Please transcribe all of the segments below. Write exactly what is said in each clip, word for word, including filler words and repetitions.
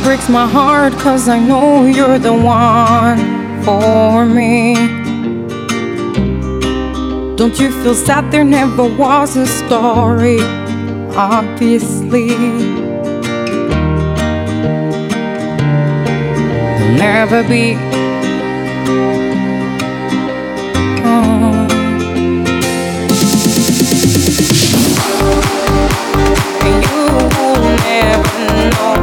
breaks my heart, 'cause I know you're the one for me. Don't you feel sad? There never was a story, obviously. There'll never be. Oh. And you will never know.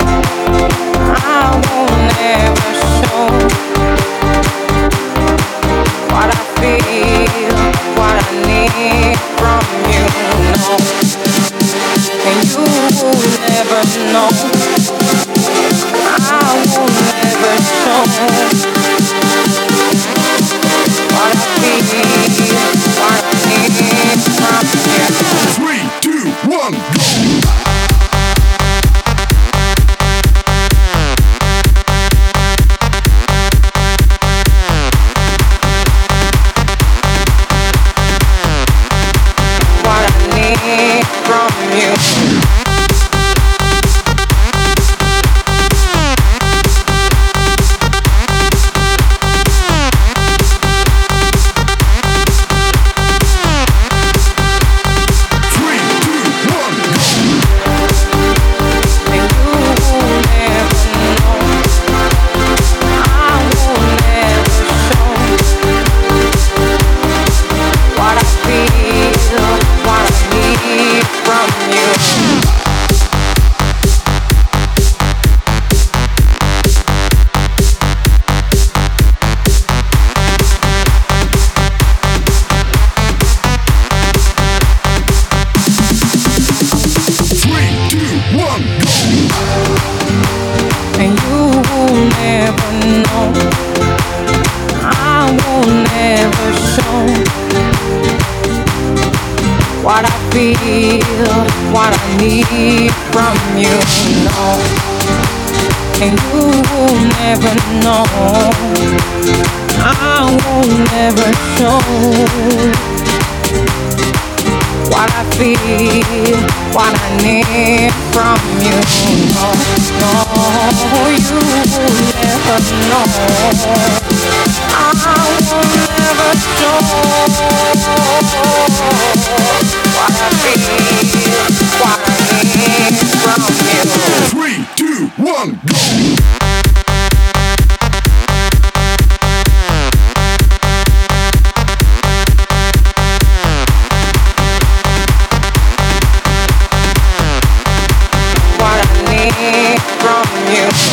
I will never show what I feel, what I need from you, no. And you will never know. I will never show what I feel, what I need from you. Three, two, one, go! From you. And you will never know. I will never show what I feel, what I need from you, no. And you will never know. I will never show what I feel, what I need from you, no, no, you will never know. I will never show what I feel, what I need from you. Three, two, one, go! From you.